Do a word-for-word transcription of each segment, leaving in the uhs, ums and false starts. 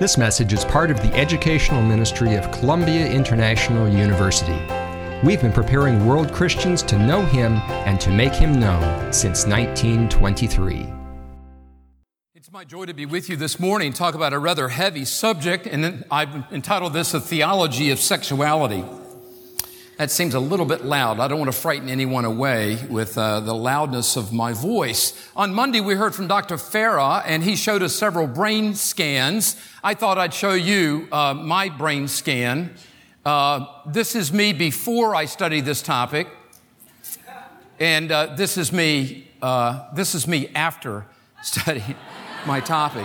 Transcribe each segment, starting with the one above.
This message is part of the educational ministry of Columbia International University. We've been preparing world Christians to know Him and to make Him known since nineteen twenty-three. It's my joy to be with you this morning, talk about a rather heavy subject, and I've entitled this, A Theology of Sexuality. That seems a little bit loud. I don't want to frighten anyone away with uh, the loudness of my voice. On Monday, we heard from Doctor Farah, and he showed us several brain scans. I thought I'd show you uh, my brain scan. Uh, this is me before I studied this topic, and uh, this is me. Uh, this is me after studying my topic.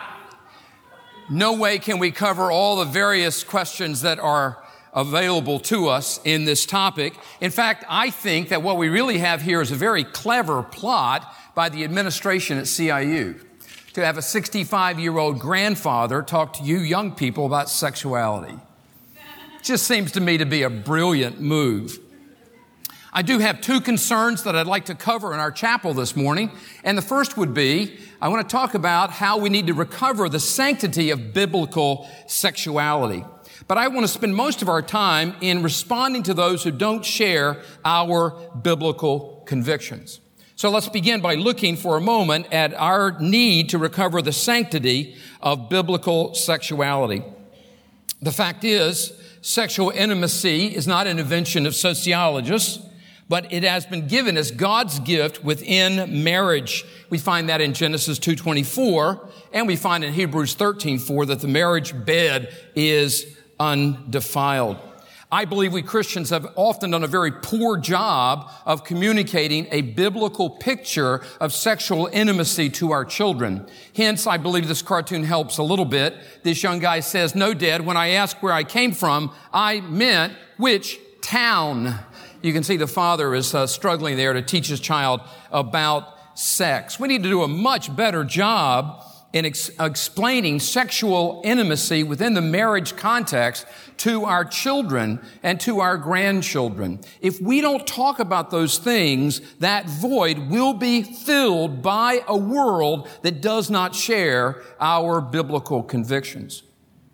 No way can we cover all the various questions that are available to us in this topic. In fact, I think that what we really have here is a very clever plot by the administration at C I U to have a sixty-five-year-old grandfather talk to you young people about sexuality. It just seems to me to be a brilliant move. I do have two concerns that I'd like to cover in our chapel this morning. And the first would be, I want to talk about how we need to recover the sanctity of biblical sexuality. But I want to spend most of our time in responding to those who don't share our biblical convictions. So let's begin by looking for a moment at our need to recover the sanctity of biblical sexuality. The fact is, sexual intimacy is not an invention of sociologists, but it has been given as God's gift within marriage. We find that in Genesis two twenty-four, and we find in Hebrews thirteen four that the marriage bed is undefiled. I believe we Christians have often done a very poor job of communicating a biblical picture of sexual intimacy to our children. Hence, I believe this cartoon helps a little bit. This young guy says, "No, Dad, when I asked where I came from, I meant which town." You can see the father is uh, struggling there to teach his child about sex. We need to do a much better job in ex- explaining sexual intimacy within the marriage context to our children and to our grandchildren. If we don't talk about those things, that void will be filled by a world that does not share our biblical convictions.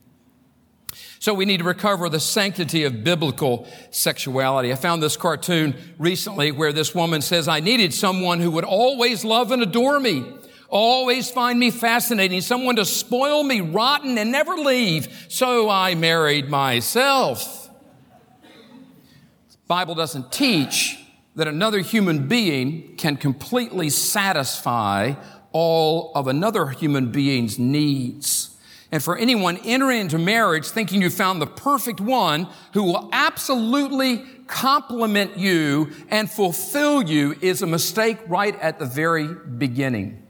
So we need to recover the sanctity of biblical sexuality. I found this cartoon recently where this woman says, "I needed someone who would always love and adore me, always find me fascinating, someone to spoil me rotten and never leave. So I married myself." The Bible doesn't teach that another human being can completely satisfy all of another human being's needs. And for anyone entering into marriage thinking you found the perfect one who will absolutely complement you and fulfill you is a mistake right at the very beginning.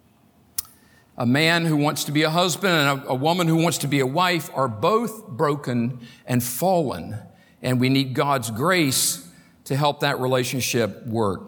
A man who wants to be a husband and a, a woman who wants to be a wife are both broken and fallen, and we need God's grace to help that relationship work.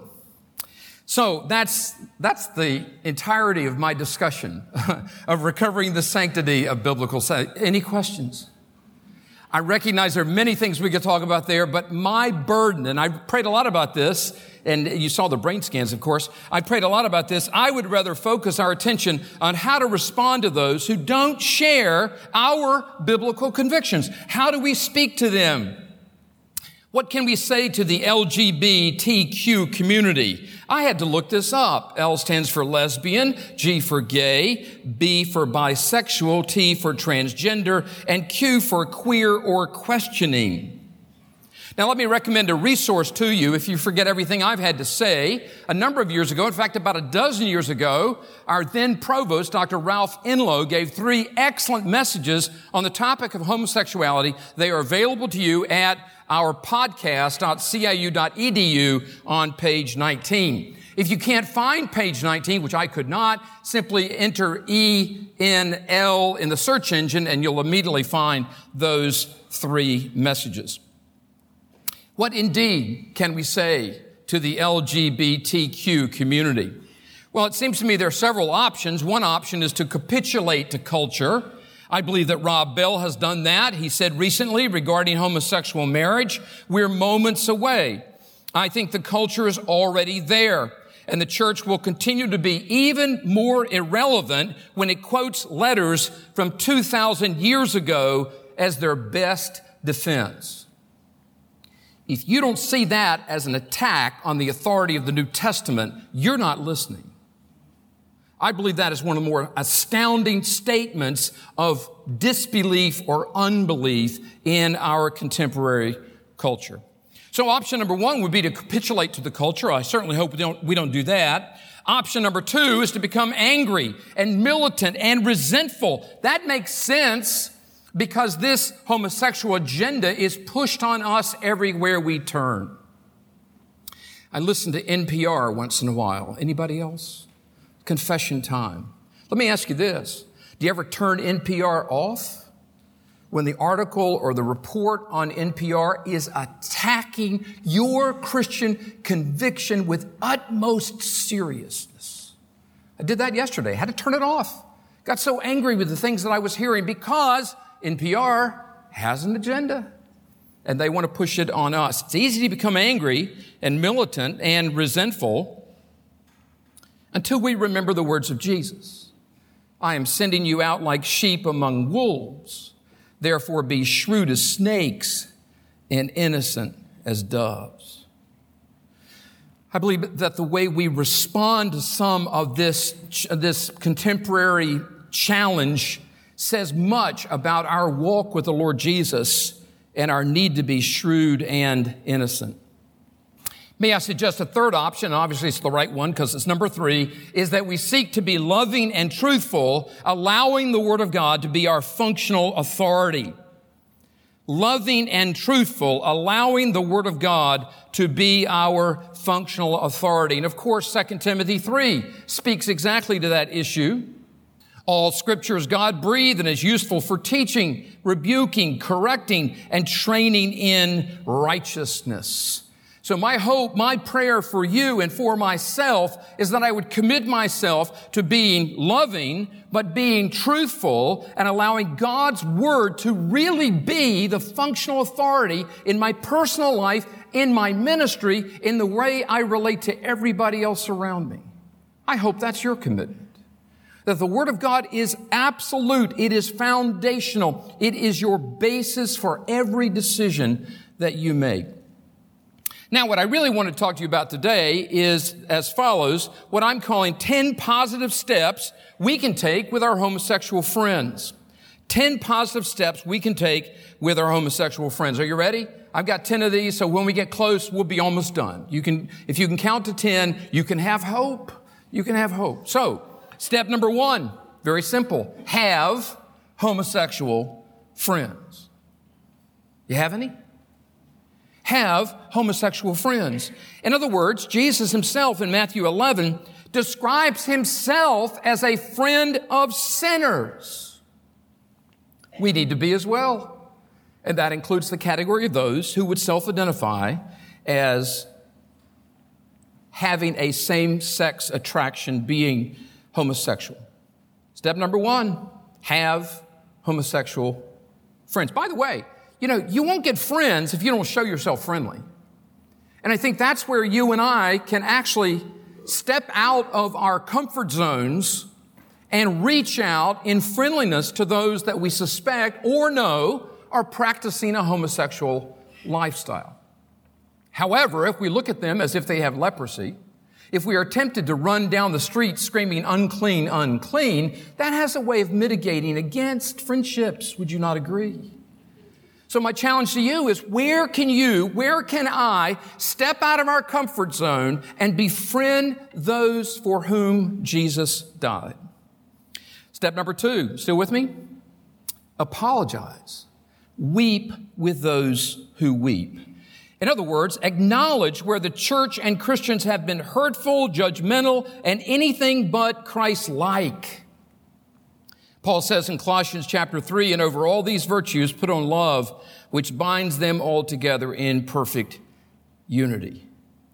So that's that's the entirety of my discussion of recovering the sanctity of biblical sex. Any questions? I recognize there are many things we could talk about there, but my burden, and I prayed a lot about this, and you saw the brain scans, of course. I prayed a lot about this. I would rather focus our attention on how to respond to those who don't share our biblical convictions. How do we speak to them? What can we say to the L G B T Q community? I had to look this up. L stands for lesbian, G for gay, B for bisexual, T for transgender, and Q for queer or questioning. Now, let me recommend a resource to you if you forget everything I've had to say. A number of years ago, in fact, about a dozen years ago, our then provost, Doctor Ralph Enlow, gave three excellent messages on the topic of homosexuality. They are available to you at our podcast dot C I U dot E D U on page nineteen. If you can't find page nineteen, which I could not, simply enter E N L in the search engine and you'll immediately find those three messages. What indeed can we say to the L G B T Q community? Well, it seems to me there are several options. One option is to capitulate to culture. I believe that Rob Bell has done that. He said recently regarding homosexual marriage, we're moments away. I think the culture is already there. And the church will continue to be even more irrelevant when it quotes letters from two thousand years ago as their best defense. If you don't see that as an attack on the authority of the New Testament, you're not listening. I believe that is one of the more astounding statements of disbelief or unbelief in our contemporary culture. So option number one would be to capitulate to the culture. I certainly hope we don't, we don't do that. Option number two is to become angry and militant and resentful. That makes sense because this homosexual agenda is pushed on us everywhere we turn. I listen to N P R once in a while. Anybody else? Confession time. Let me ask you this. Do you ever turn N P R off when the article or the report on N P R is attacking your Christian conviction with utmost seriousness? I did that yesterday. I had to turn it off. Got so angry with the things that I was hearing because N P R has an agenda and they want to push it on us. It's easy to become angry and militant and resentful until we remember the words of Jesus. I am sending you out like sheep among wolves. Therefore be shrewd as snakes and innocent as doves. I believe that the way we respond to some of this, this contemporary challenge says much about our walk with the Lord Jesus and our need to be shrewd and innocent. May I suggest a third option, and obviously it's the right one because it's number three, is that we seek to be loving and truthful, allowing the Word of God to be our functional authority. Loving and truthful, allowing the Word of God to be our functional authority. And of course, Second Timothy three speaks exactly to that issue. All Scripture is God-breathed and is useful for teaching, rebuking, correcting, and training in righteousness. So my hope, my prayer for you and for myself is that I would commit myself to being loving, but being truthful and allowing God's Word to really be the functional authority in my personal life, in my ministry, in the way I relate to everybody else around me. I hope that's your commitment. That the Word of God is absolute. It is foundational. It is your basis for every decision that you make. Now, what I really want to talk to you about today is as follows, what I'm calling ten positive steps we can take with our homosexual friends. ten positive steps we can take with our homosexual friends. Are you ready? I've got ten of these, so when we get close, we'll be almost done. You can, if you can count to ten, you can have hope. You can have hope. So, step number one, very simple. Have homosexual friends. You have any? Have homosexual friends. In other words, Jesus himself in Matthew eleven describes himself as a friend of sinners. We need to be as well. And that includes the category of those who would self-identify as having a same-sex attraction, being homosexual. Step number one, have homosexual friends. By the way, you know, you won't get friends if you don't show yourself friendly. And I think that's where you and I can actually step out of our comfort zones and reach out in friendliness to those that we suspect or know are practicing a homosexual lifestyle. However, if we look at them as if they have leprosy, if we are tempted to run down the street screaming, unclean, unclean, that has a way of mitigating against friendships. Would you not agree? So my challenge to you is where can you, where can I step out of our comfort zone and befriend those for whom Jesus died? Step number two, still with me? Apologize. Weep with those who weep. In other words, acknowledge where the church and Christians have been hurtful, judgmental, and anything but Christ-like. Paul says in Colossians chapter three, and over all these virtues put on love, which binds them all together in perfect unity.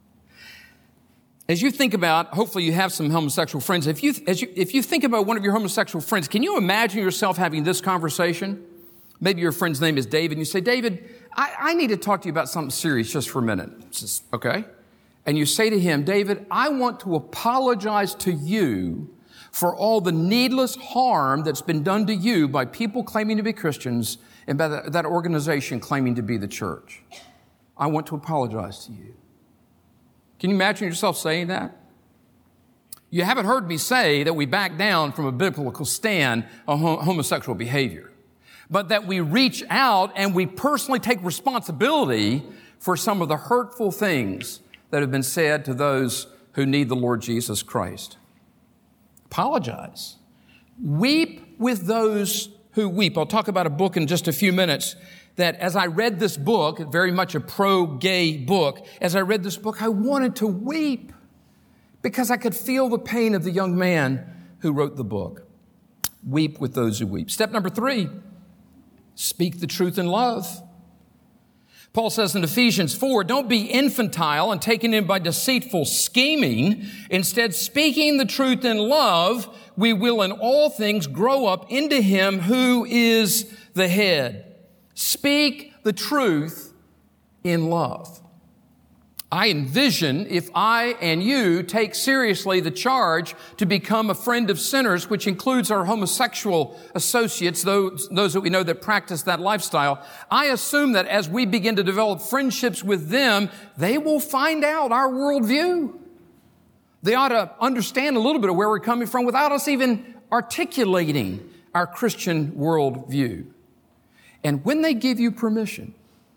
As you think about, hopefully you have some homosexual friends. If you, as you, if you think about one of your homosexual friends, can you imagine yourself having this conversation? Maybe your friend's name is David, and you say, David, I, I need to talk to you about something serious just for a minute. Says, okay. and you say to him, David, I want to apologize to you for all the needless harm that's been done to you by people claiming to be Christians and by that, that organization claiming to be the church. I want to apologize to you. Can you imagine yourself saying that? You haven't heard me say that we back down from a biblical stand on homosexual behavior, but that we reach out and we personally take responsibility for some of the hurtful things that have been said to those who need the Lord Jesus Christ. Apologize. Weep with those who weep. I'll talk about a book in just a few minutes that as I read this book, very much a pro-gay book, as I read this book, I wanted to weep because I could feel the pain of the young man who wrote the book. Weep with those who weep. Step number three, speak the truth in love. Paul says in Ephesians four, don't be infantile and taken in by deceitful scheming. Instead, speaking the truth in love, we will in all things grow up into him who is the head. Speak the truth in love. I envision if I and you take seriously the charge to become a friend of sinners, which includes our homosexual associates, those, those that we know that practice that lifestyle, I assume that as we begin to develop friendships with them, they will find out our worldview. They ought to understand a little bit of where we're coming from without us even articulating our Christian worldview. And when they give you permission,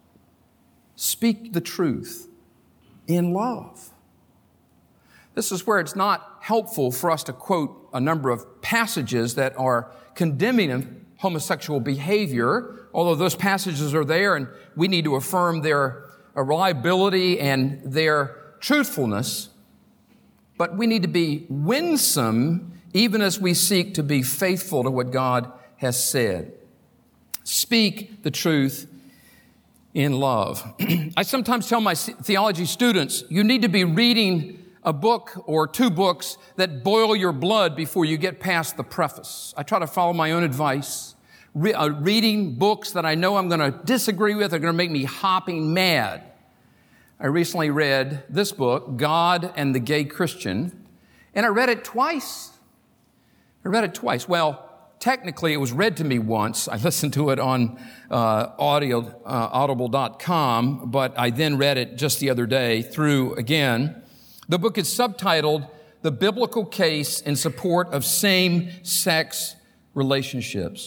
speak the truth in love. This is where it's not helpful for us to quote a number of passages that are condemning homosexual behavior, although those passages are there and we need to affirm their reliability and their truthfulness. But we need to be winsome even as we seek to be faithful to what God has said. Speak the truth in love. I sometimes tell my theology students, you need to be reading a book or two books that boil your blood before you get past the preface. I try to follow my own advice. Re- uh, reading books that I know I'm going to disagree with are going to make me hopping mad. I recently read this book, God and the Gay Christian, and I read it twice. I read it twice. Well, technically, it was read to me once. I listened to it on uh, audio, uh, audible dot com, but I then read it just the other day through again. The book is subtitled, The Biblical Case in Support of Same-Sex Relationships.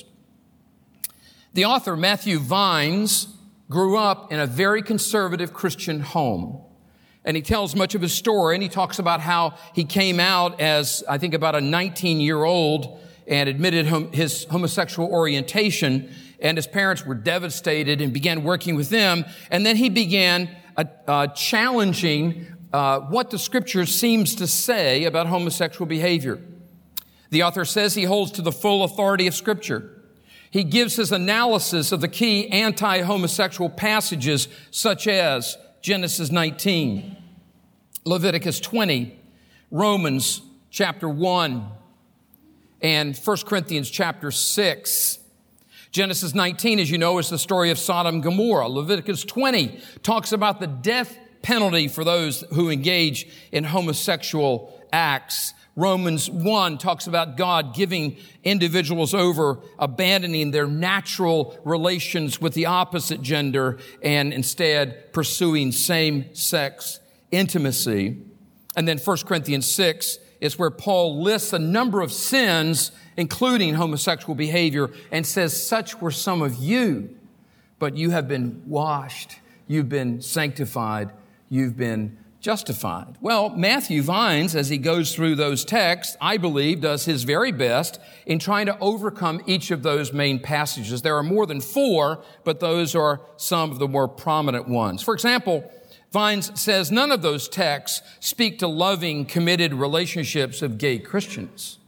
The author, Matthew Vines, grew up in a very conservative Christian home. And he tells much of his story, and he talks about how he came out as, I think, about a nineteen-year-old and admitted hom- his homosexual orientation, and his parents were devastated and began working with them. And then he began uh, uh, challenging uh, what the Scripture seems to say about homosexual behavior. The author says he holds to the full authority of Scripture. He gives his analysis of the key anti-homosexual passages such as Genesis nineteen, Leviticus twenty, Romans chapter one, and First Corinthians chapter six. Genesis nineteen, as you know, is the story of Sodom and Gomorrah. Leviticus twenty talks about the death penalty for those who engage in homosexual acts. Romans one talks about God giving individuals over, abandoning their natural relations with the opposite gender and instead pursuing same-sex intimacy. And then First Corinthians six is where Paul lists a number of sins, including homosexual behavior, and says, such were some of you, but you have been washed, you've been sanctified, you've been justified. Well, Matthew Vines, as he goes through those texts, I believe, does his very best in trying to overcome each of those main passages. There are more than four, but those are some of the more prominent ones. For example, Vines says none of those texts speak to loving, committed relationships of gay Christians.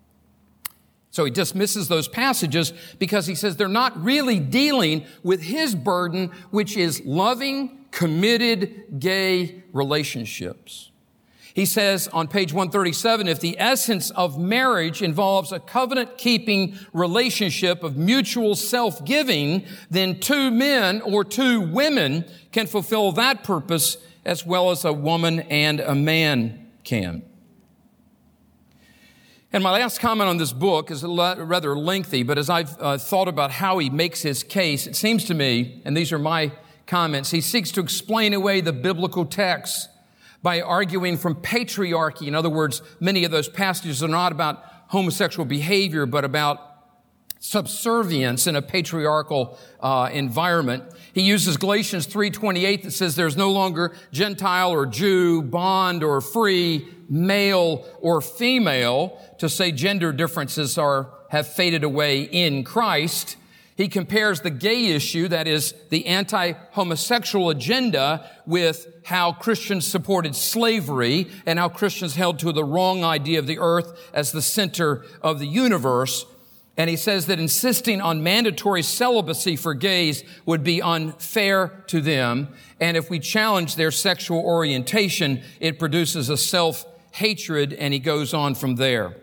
So he dismisses those passages because he says they're not really dealing with his burden, which is loving, committed gay relationships. He says on page one thirty-seven, if the essence of marriage involves a covenant-keeping relationship of mutual self-giving, then two men or two women can fulfill that purpose as well as a woman and a man can. And my last comment on this book is rather lengthy, but as I've uh, thought about how he makes his case, it seems to me, and these are my comments, he seeks to explain away the biblical text by arguing from patriarchy. In other words, many of those passages are not about homosexual behavior, but about subservience in a patriarchal uh, environment. He uses Galatians three twenty-eight that says there's no longer Gentile or Jew, bond or free, male or female, to say gender differences are have faded away in Christ. He compares the gay issue, that is the anti-homosexual agenda, with how Christians supported slavery and how Christians held to the wrong idea of the earth as the center of the universe. And he says that insisting on mandatory celibacy for gays would be unfair to them. And if we challenge their sexual orientation, it produces a self-hatred, and he goes on from there.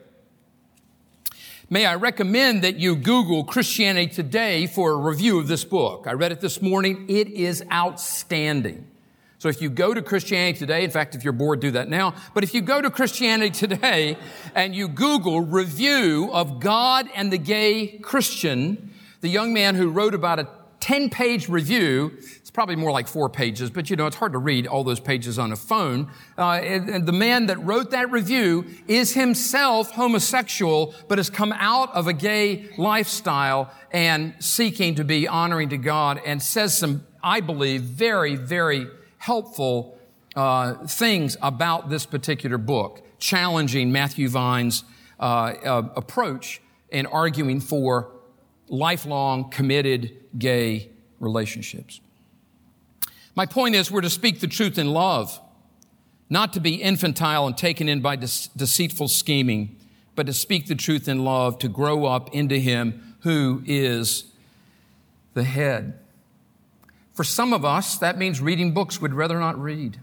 May I recommend that you Google Christianity Today for a review of this book. I read it this morning. It is outstanding. So if you go to Christianity Today, in fact, if you're bored, do that now. But if you go to Christianity Today and you Google review of God and the Gay Christian, the young man who wrote about a ten-page review, it's probably more like four pages, but you know, it's hard to read all those pages on a phone. Uh, and, and the man that wrote that review is himself homosexual, but has come out of a gay lifestyle and seeking to be honoring to God, and says some, I believe, very, very helpful uh, things about this particular book, challenging Matthew Vine's uh, uh, approach in arguing for lifelong, committed gay relationships. My point is, we're to speak the truth in love, not to be infantile and taken in by de- deceitful scheming, but to speak the truth in love, to grow up into Him who is the head. For some of us, that means reading books we'd rather not read.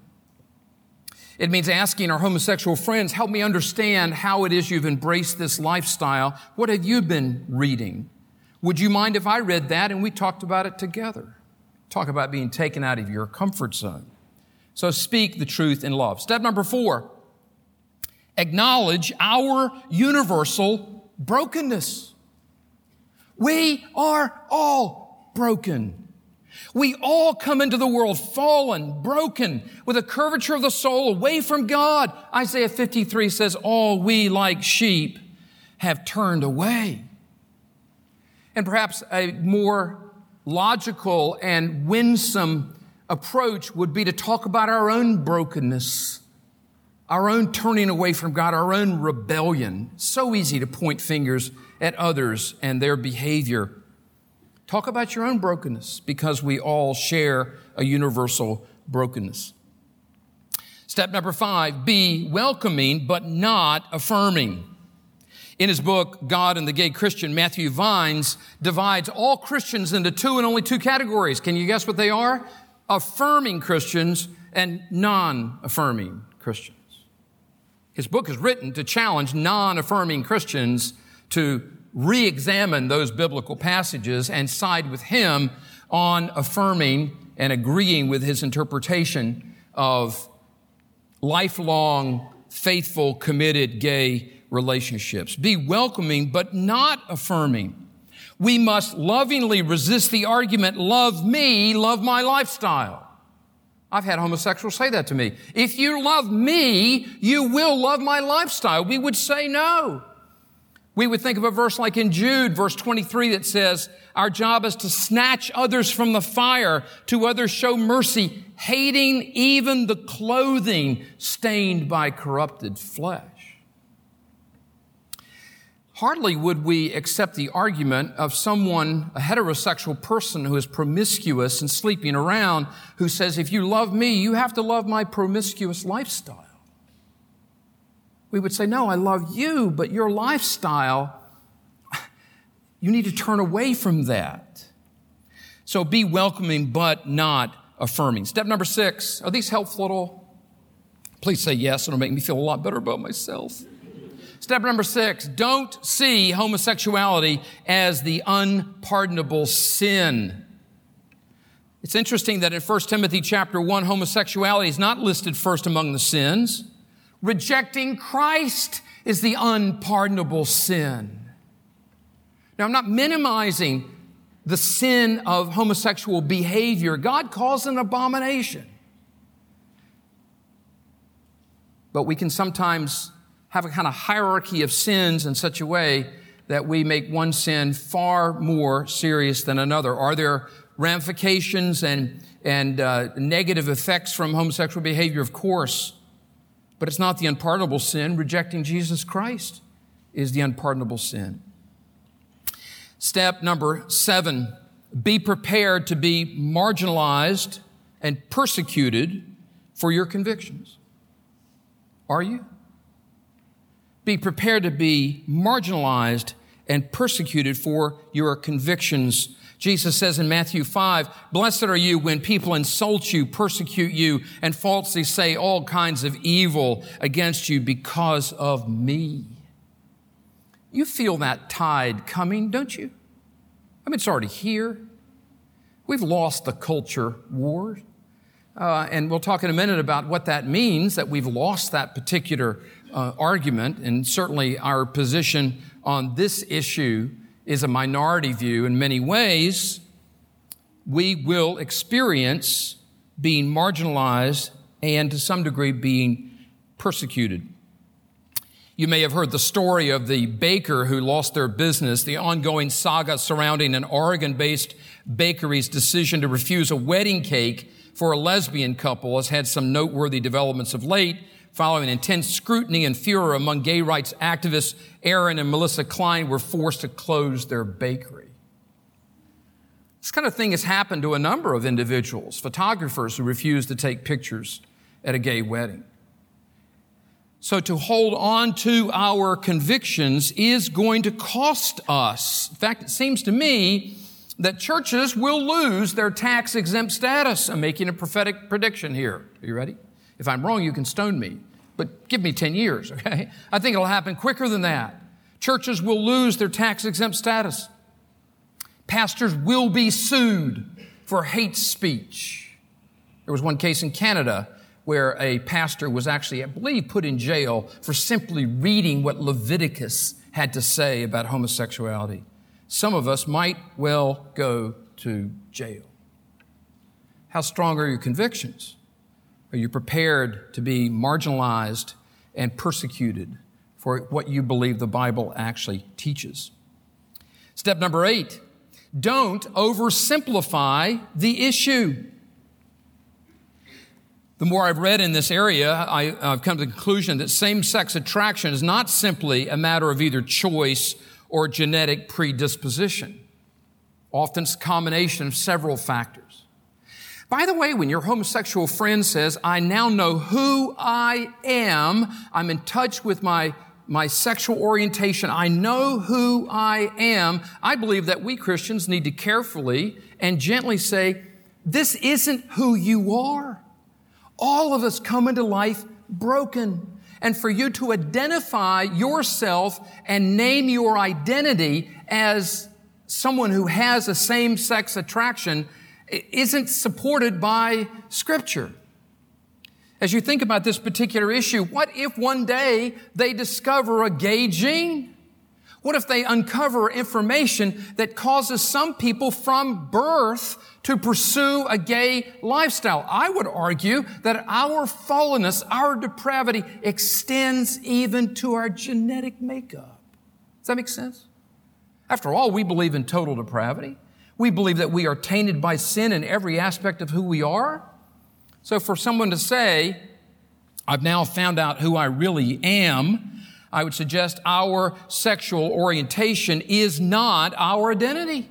It means asking our homosexual friends, help me understand how it is you've embraced this lifestyle. What have you been reading? Would you mind if I read that and we talked about it together? Talk about being taken out of your comfort zone. So speak the truth in love. Step number four, acknowledge our universal brokenness. We are all broken. We all come into the world fallen, broken, with a curvature of the soul away from God. Isaiah fifty-three says, all we like sheep have turned away. And perhaps a more logical and winsome approach would be to talk about our own brokenness, our own turning away from God, our own rebellion. So easy to point fingers at others and their behavior. Talk about your own brokenness, because we all share a universal brokenness. Step number five, be welcoming but not affirming. In his book, God and the Gay Christian, Matthew Vines divides all Christians into two and only two categories. Can you guess what they are? Affirming Christians and non-affirming Christians. His book is written to challenge non-affirming Christians to re-examine those biblical passages and side with him on affirming and agreeing with his interpretation of lifelong, faithful, committed gay relationships. Be welcoming, but not affirming. We must lovingly resist the argument, love me, love my lifestyle. I've had homosexuals say that to me. If you love me, you will love my lifestyle. We would say no. We would think of a verse like in Jude, verse twenty-three, that says, our job is to snatch others from the fire, to others show mercy, hating even the clothing stained by corrupted flesh. Hardly would we accept the argument of someone, a heterosexual person who is promiscuous and sleeping around, who says, if you love me, you have to love my promiscuous lifestyle. We would say, no, I love you, but your lifestyle, you need to turn away from that. So be welcoming, but not affirming. Step number six, are these helpful at all? Please say yes, it'll make me feel a lot better about myself. Step number six, don't see homosexuality as the unpardonable sin. It's interesting that in First Timothy chapter one, homosexuality is not listed first among the sins. Rejecting Christ is the unpardonable sin. Now, I'm not minimizing the sin of homosexual behavior. God calls it an abomination. But we can sometimes have a kind of hierarchy of sins in such a way that we make one sin far more serious than another. Are there ramifications and, and uh, negative effects from homosexual behavior? Of course. But it's not the unpardonable sin. Rejecting Jesus Christ is the unpardonable sin. Step number seven, be prepared to be marginalized and persecuted for your convictions. Are you? Be prepared to be marginalized and persecuted for your convictions. Jesus says in Matthew five, blessed are you when people insult you, persecute you, and falsely say all kinds of evil against you because of me. You feel that tide coming, don't you? I mean, it's already here. We've lost the culture war. Uh, and we'll talk in a minute about what that means, that we've lost that particular uh, argument. And certainly our position on this issue is a minority view. In many ways, we will experience being marginalized and to some degree being persecuted. You may have heard the story of the baker who lost their business, the ongoing saga surrounding an Oregon-based bakery's decision to refuse a wedding cake for a lesbian couple has had some noteworthy developments of late. Following intense scrutiny and furor among gay rights activists, Aaron and Melissa Klein were forced to close their bakery. This kind of thing has happened to a number of individuals, photographers who refuse to take pictures at a gay wedding. So to hold on to our convictions is going to cost us. In fact, it seems to me that churches will lose their tax-exempt status. I'm making a prophetic prediction here. Are you ready? If I'm wrong, you can stone me, but give me ten years, okay? I think it'll happen quicker than that. Churches will lose their tax-exempt status. Pastors will be sued for hate speech. There was one case in Canada where a pastor was actually, I believe, put in jail for simply reading what Leviticus had to say about homosexuality. Some of us might well go to jail. How strong are your convictions? Are you prepared to be marginalized and persecuted for what you believe the Bible actually teaches? Step number eight, don't oversimplify the issue. The more I've read in this area, I, I've come to the conclusion that same-sex attraction is not simply a matter of either choice or genetic predisposition. Often it's a combination of several factors. By the way, when your homosexual friend says, I now know who I am, I'm in touch with my, my sexual orientation, I know who I am, I believe that we Christians need to carefully and gently say, this isn't who you are. All of us come into life broken. And for you to identify yourself and name your identity as someone who has a same-sex attraction isn't supported by Scripture. As you think about this particular issue, what if one day they discover a gay gene? What if they uncover information that causes some people from birth to pursue a gay lifestyle? I would argue that our fallenness, our depravity extends even to our genetic makeup. Does that make sense? After all, we believe in total depravity. We believe that we are tainted by sin in every aspect of who we are. So for someone to say, I've now found out who I really am, I would suggest our sexual orientation is not our identity.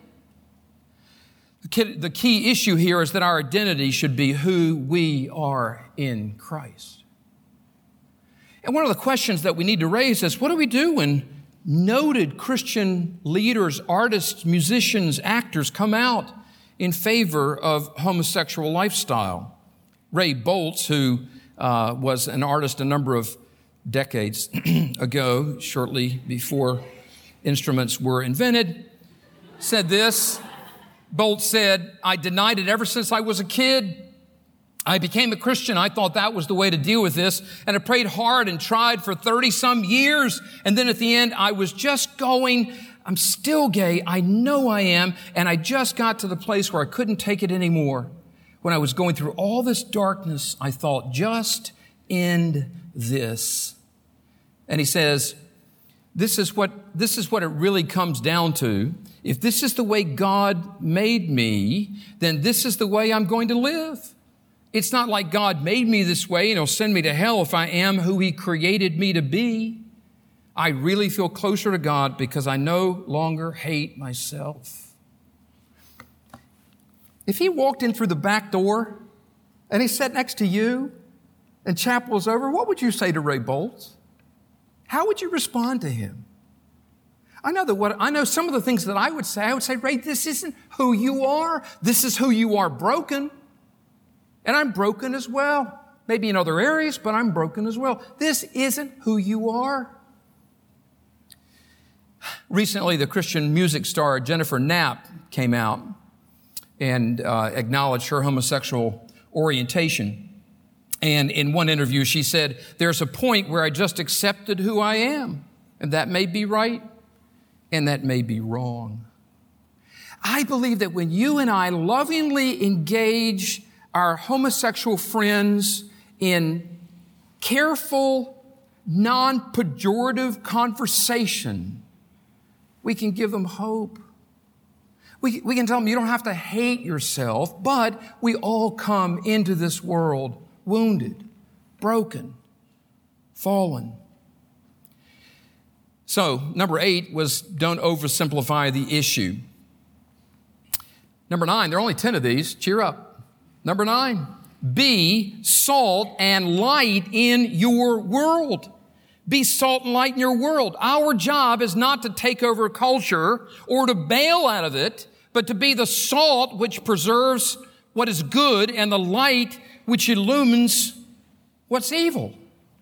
The key issue here is that our identity should be who we are in Christ. And one of the questions that we need to raise is, what do we do when noted Christian leaders, artists, musicians, actors come out in favor of homosexual lifestyle? Ray Boltz, who uh, was an artist a number of decades ago, shortly before instruments were invented, said this: Bolt said, I denied it ever since I was a kid. I became a Christian. I thought that was the way to deal with this. And I prayed hard and tried for thirty some years. And then at the end, I was just going, I'm still gay. I know I am. And I just got to the place where I couldn't take it anymore. When I was going through all this darkness, I thought, just end this. And he says, this is what, this is what it really comes down to. If this is the way God made me, then this is the way I'm going to live. It's not like God made me this way and He'll send me to hell if I am who He created me to be. I really feel closer to God because I no longer hate myself. If He walked in through the back door and He sat next to you and chapel was over, what would you say to Ray Bolts? How would you respond to him? I know that what I know some of the things that I would say. I would say, Ray, this isn't who you are. This is who you are, broken. And I'm broken as well. Maybe in other areas, but I'm broken as well. This isn't who you are. Recently, the Christian music star Jennifer Knapp came out and uh, acknowledged her homosexual orientation. And in one interview, she said, there's a point where I just accepted who I am. And that may be right, and that may be wrong. I believe that when you and I lovingly engage our homosexual friends in careful, non-pejorative conversation, we can give them hope. We, we can tell them you don't have to hate yourself, but we all come into this world wounded, broken, fallen. So, number eight was don't oversimplify the issue. Number nine, there are only ten of these. Cheer up. Number nine, be salt and light in your world. Be salt and light in your world. Our job is not to take over culture or to bail out of it, but to be the salt which preserves what is good and the light which illumines what's evil.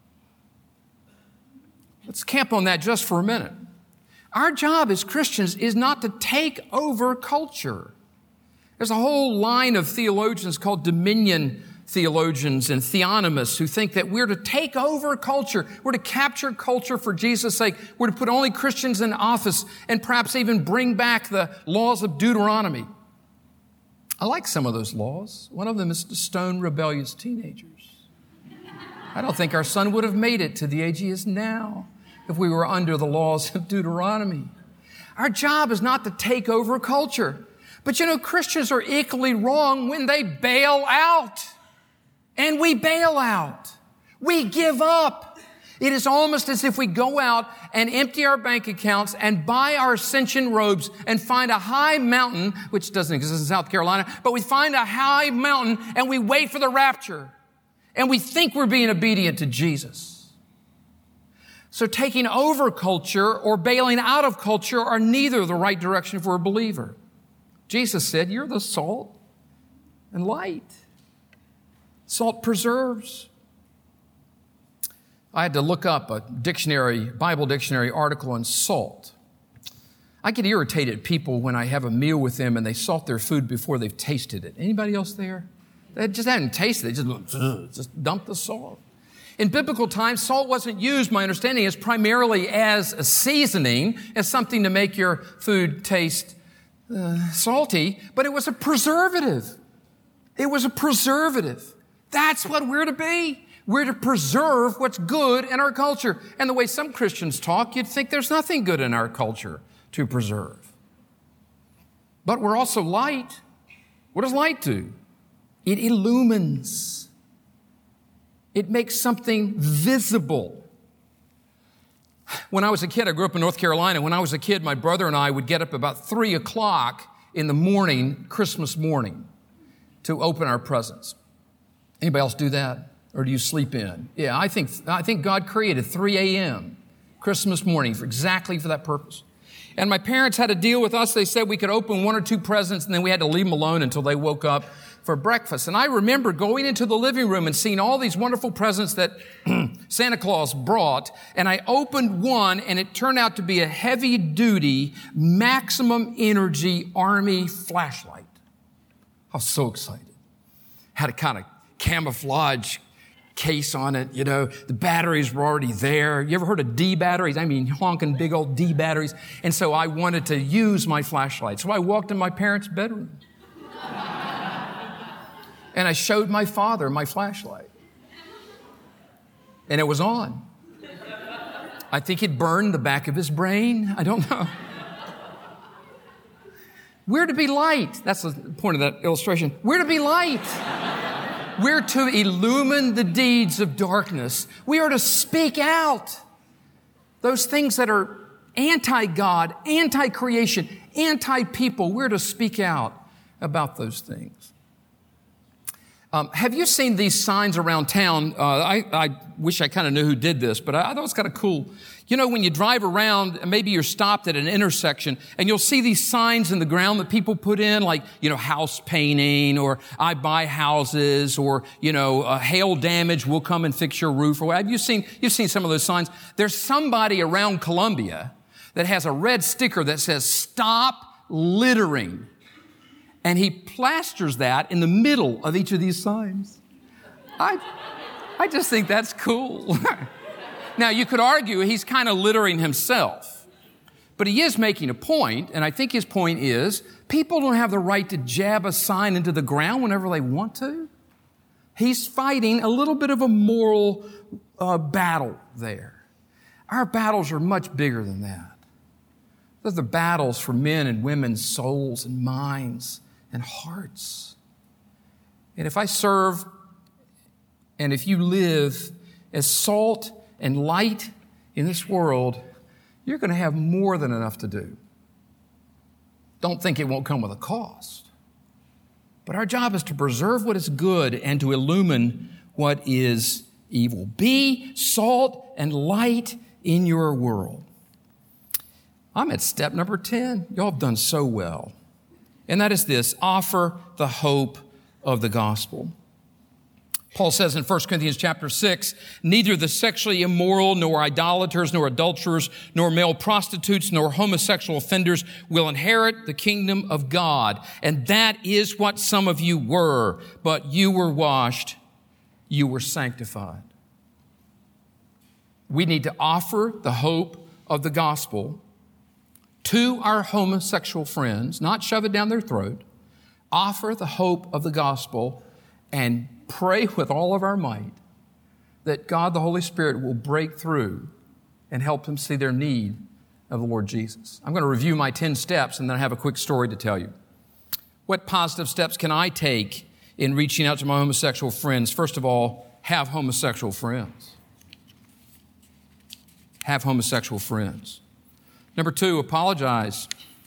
Let's camp on that just for a minute. Our job as Christians is not to take over culture. There's a whole line of theologians called dominion theologians and theonomists who think that we're to take over culture. We're to capture culture for Jesus' sake. We're to put only Christians in office and perhaps even bring back the laws of Deuteronomy. I like some of those laws. One of them is to stone rebellious teenagers. I don't think our son would have made it to the age he is now if we were under the laws of Deuteronomy. Our job is not to take over culture. But you know, Christians are equally wrong when they bail out. And we bail out. We give up. It is almost as if we go out and empty our bank accounts and buy our ascension robes and find a high mountain, which doesn't exist in South Carolina, but we find a high mountain and we wait for the rapture. And we think we're being obedient to Jesus. So taking over culture or bailing out of culture are neither the right direction for a believer. Jesus said, you're the salt and light. Salt preserves. I had to look up a dictionary, Bible dictionary article on salt. I get irritated at people when I have a meal with them and they salt their food before they've tasted it. Anybody else there? They just hadn't tasted it. They just, just dump the salt. In biblical times, salt wasn't used, my understanding is, primarily as a seasoning, as something to make your food taste uh, salty, but it was a preservative. It was a preservative. That's what we're to be. We're to preserve what's good in our culture. And the way some Christians talk, you'd think there's nothing good in our culture to preserve. But we're also light. What does light do? It illumines. It makes something visible. When I was a kid, I grew up in North Carolina. When I was a kid, my brother and I would get up about three o'clock in the morning, Christmas morning, to open our presents. Anybody else do that? Or do you sleep in? Yeah, I think I think God created three a.m. Christmas morning for exactly for that purpose. And my parents had a deal with us. They said we could open one or two presents and then we had to leave them alone until they woke up for breakfast. And I remember going into the living room and seeing all these wonderful presents that Santa Claus brought, and I opened one, and it turned out to be a heavy-duty, maximum energy Army flashlight. I was so excited. Had a kind of camouflage case on it, you know. The batteries were already there. You ever heard of D batteries? I mean, honking big old D batteries. And so I wanted to use my flashlight. So I walked in my parents' bedroom. And I showed my father my flashlight. And it was on. I think it burned the back of his brain. I don't know. We're to be light. That's the point of that illustration. We're to be light. We're to illumine the deeds of darkness. We are to speak out those things that are anti-God, anti-creation, anti-people. We're to speak out about those things. Um, have you seen these signs around town? Uh, I, I wish I kind of knew who did this, but I, I thought it was kind of cool. You know, when you drive around, maybe you're stopped at an intersection, and you'll see these signs in the ground that people put in, like, you know, house painting, or I buy houses, or, you know, uh, hail damage, we'll come and fix your roof. Or what. Have you seen, you've seen some of those signs? There's somebody around Columbia that has a red sticker that says, "Stop littering." And he plasters that in the middle of each of these signs. I, I just think that's cool. Now, you could argue he's kind of littering himself, but he is making a point, and I think his point is people don't have the right to jab a sign into the ground whenever they want to. He's fighting a little bit of a moral uh, battle there. Our battles are much bigger than that. They're the battles for men and women's souls and minds and hearts. And if I serve and if you live as salt and light in this world, you're going to have more than enough to do. Don't think it won't come with a cost. But our job is to preserve what is good and to illumine what is evil. Be salt and light in your world. I'm at step number ten. Y'all have done so well. And that is this: offer the hope of the gospel. Paul says in First Corinthians chapter six, neither the sexually immoral, nor idolaters, nor adulterers, nor male prostitutes, nor homosexual offenders will inherit the kingdom of God. And that is what some of you were, but you were washed, you were sanctified. We need to offer the hope of the gospel to our homosexual friends, not shove it down their throat. Offer the hope of the gospel and pray with all of our might that God, the Holy Spirit, will break through and help them see their need of the Lord Jesus. I'm going to review my ten steps and then I have a quick story to tell you. What positive steps can I take in reaching out to my homosexual friends? First of all, have homosexual friends. Have homosexual friends. Number two, apologize.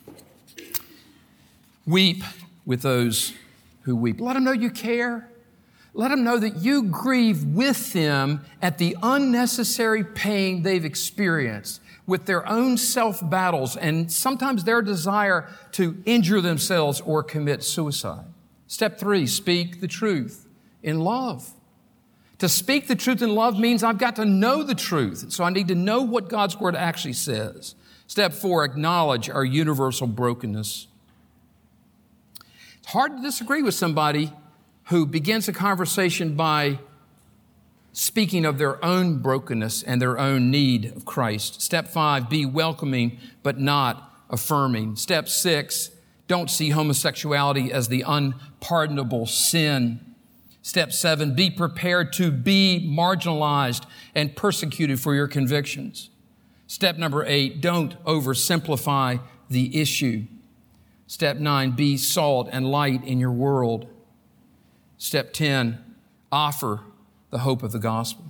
Weep with those who weep. Let them know you care. Let them know that you grieve with them at the unnecessary pain they've experienced with their own self-battles and sometimes their desire to injure themselves or commit suicide. Step three, speak the truth in love. To speak the truth in love means I've got to know the truth. So I need to know what God's Word actually says. Step four, acknowledge our universal brokenness. It's hard to disagree with somebody who begins a conversation by speaking of their own brokenness and their own need of Christ. Step five, be welcoming but not affirming. Step six, don't see homosexuality as the unpardonable sin. Step seven, be prepared to be marginalized and persecuted for your convictions. Step number eight, don't oversimplify the issue. Step nine, be salt and light in your world. Step ten, offer the hope of the gospel.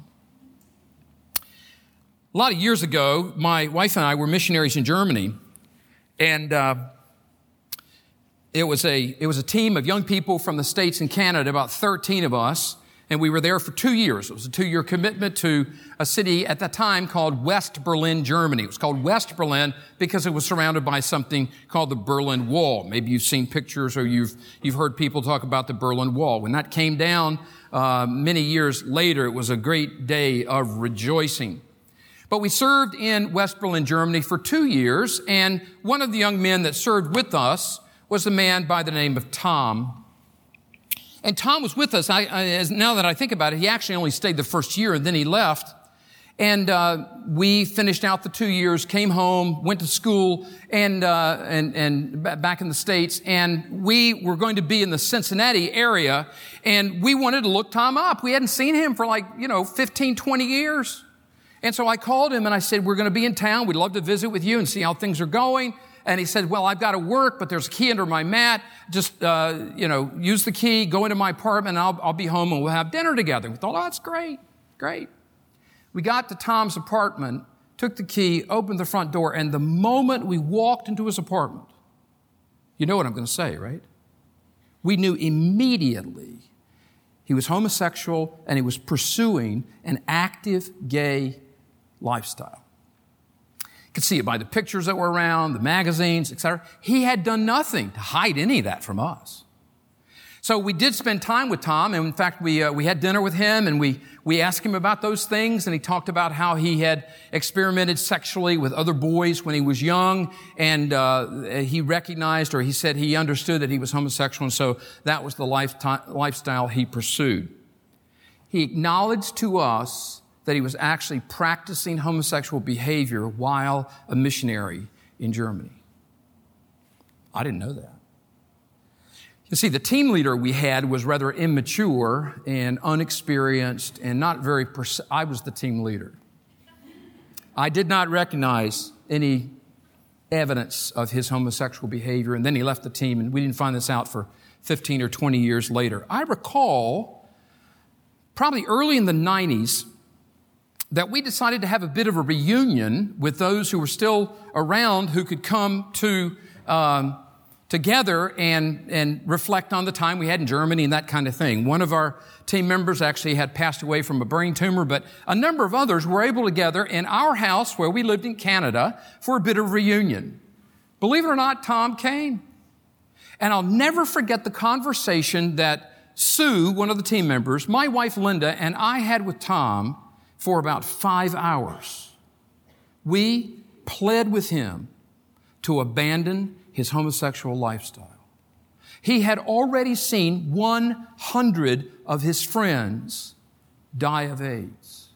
A lot of years ago, my wife and I were missionaries in Germany, and uh, it was a it was a team of young people from the States and Canada, about thirteen of us, And we were there for two years. It was a two-year commitment to a city at the time called West Berlin, Germany. It was called West Berlin because it was surrounded by something called the Berlin Wall. Maybe you've seen pictures or you've you've heard people talk about the Berlin Wall. When that came down uh, many years later, it was a great day of rejoicing. But we served in West Berlin, Germany for two years, and one of the young men that served with us was a man by the name of Tom. And Tom was with us. I, I, as, now that I think about it, he actually only stayed the first year, and then he left. And uh, we finished out the two years, came home, went to school, and uh, and and b- back in the States. And we were going to be in the Cincinnati area, and we wanted to look Tom up. We hadn't seen him for like, you know, fifteen, twenty years. And so I called him, and I said, we're going to be in town. We'd love to visit with you and see how things are going. And he said, well, I've got to work, but there's a key under my mat. Just, uh, you know, use the key, go into my apartment, and I'll, I'll be home, and we'll have dinner together. We thought, oh, that's great, great. We got to Tom's apartment, took the key, opened the front door, and the moment we walked into his apartment, you know what I'm going to say, right? We knew immediately he was homosexual, and he was pursuing an active gay lifestyle. You could see it by the pictures that were around, the magazines, et cetera. He had done nothing to hide any of that from us. So we did spend time with Tom, and in fact, we uh, we had dinner with him, and we we asked him about those things, and he talked about how he had experimented sexually with other boys when he was young, and uh, he recognized, or he said he understood that he was homosexual, and so that was the lifetime, lifestyle he pursued. He acknowledged to us that he was actually practicing homosexual behavior while a missionary in Germany. I didn't know that. You see, the team leader we had was rather immature and unexperienced and not very, pers- I was the team leader. I did not recognize any evidence of his homosexual behavior, and then he left the team, and we didn't find this out for fifteen or twenty years later. I recall, probably early in the nineties, that we decided to have a bit of a reunion with those who were still around who could come to um, together and and reflect on the time we had in Germany and that kind of thing. One of our team members actually had passed away from a brain tumor, but a number of others were able to gather in our house where we lived in Canada for a bit of reunion. Believe it or not, Tom came. And I'll never forget the conversation that Sue, one of the team members, my wife Linda, and I had with Tom for about five hours. We pled with him to abandon his homosexual lifestyle. He had already seen one hundred of his friends die of AIDS.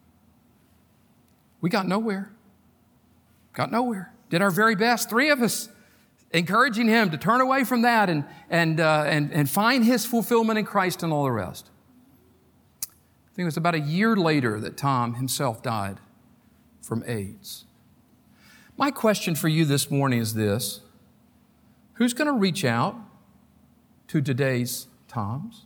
We got nowhere. Got nowhere. Did our very best, three of us, encouraging him to turn away from that and, and, uh, and, and find his fulfillment in Christ and all the rest. I think it was about a year later that Tom himself died from AIDS. My question for you this morning is this: who's going to reach out to today's Toms?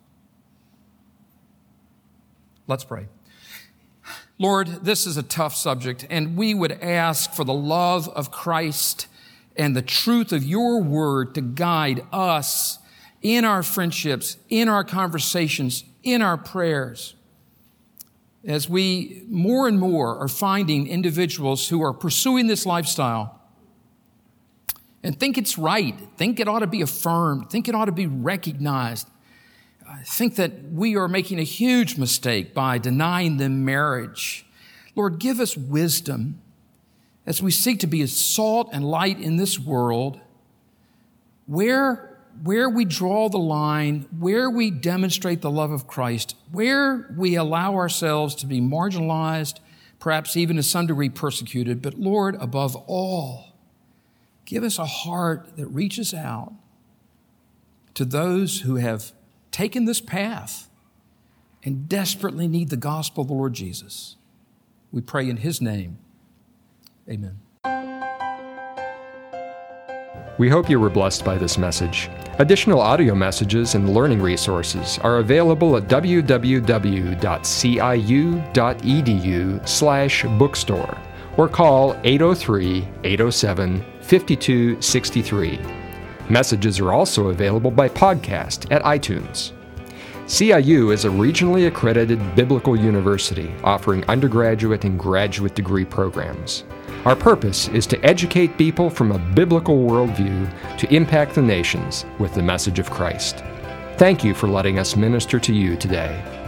Let's pray. Lord, this is a tough subject, and we would ask for the love of Christ and the truth of your word to guide us in our friendships, in our conversations, in our prayers, as we more and more are finding individuals who are pursuing this lifestyle and think it's right, think it ought to be affirmed, think it ought to be recognized, think that we are making a huge mistake by denying them marriage. Lord, give us wisdom as we seek to be as salt and light in this world, where where we draw the line, where we demonstrate the love of Christ, where we allow ourselves to be marginalized, perhaps even to some degree persecuted. But Lord, above all, give us a heart that reaches out to those who have taken this path and desperately need the gospel of the Lord Jesus. We pray in His name. Amen. We hope you were blessed by this message. Additional audio messages and learning resources are available at w w w dot c i u dot e d u slash bookstore or call eight oh three, eight oh seven, five two six three. Messages are also available by podcast at iTunes. C I U is a regionally accredited biblical university offering undergraduate and graduate degree programs. Our purpose is to educate people from a biblical worldview to impact the nations with the message of Christ. Thank you for letting us minister to you today.